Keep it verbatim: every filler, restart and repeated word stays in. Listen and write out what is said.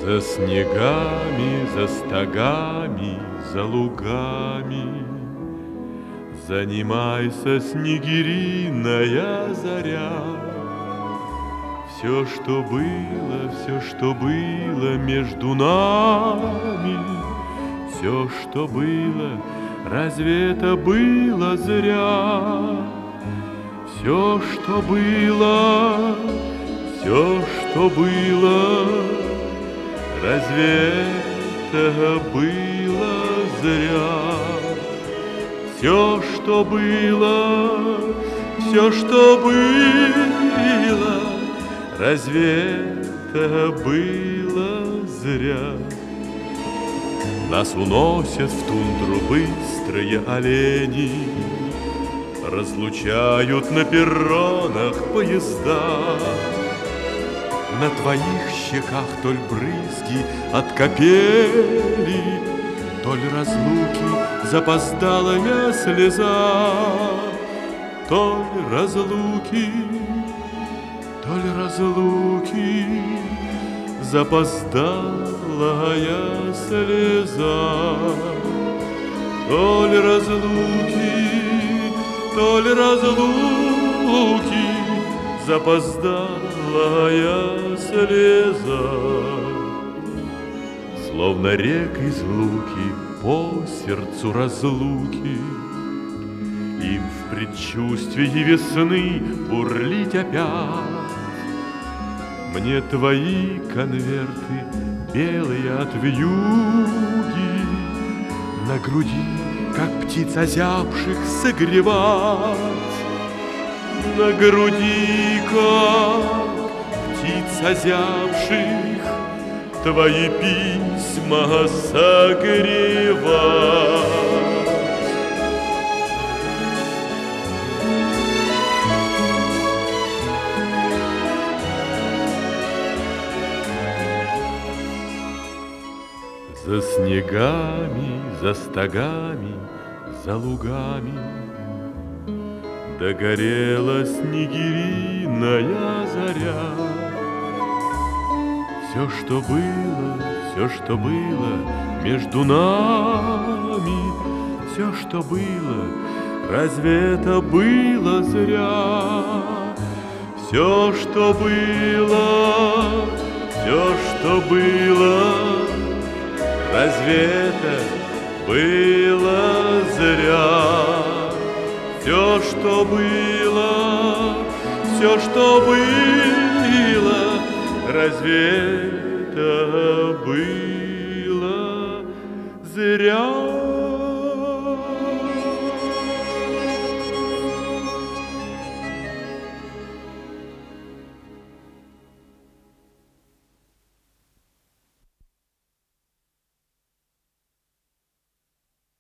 За снегами, за стогами, за лугами занимайся, снегириная заря. Все, что было, все, что было между нами, все, что было, разве это было зря? Все, что было, все, что было, разве это было зря? Все, что было, все, что было, разве это было зря? Нас уносят в тундру быстрые олени, разлучают на перронах поезда. На твоих щеках толь брызги от капели, толь разлуки запоздалая слеза, толь разлуки, толь разлуки запоздалая слеза, толь разлуки, толь разлуки запоздалая слеза. Словно рек из луки по сердцу разлуки, им в предчувствии весны бурлить опять. Мне твои конверты белые от вьюги на груди, как птиц озябших, согревать. На груди, как птиц озябших, твои письма согревать. За снегами, за стогами, за лугами догорела снегириная заря. Все, что было, все, что было между нами, все, что было, разве это было зря? Все, что было, все, что было, разве это было зря? Все, что было, все, что было, разве это было зря?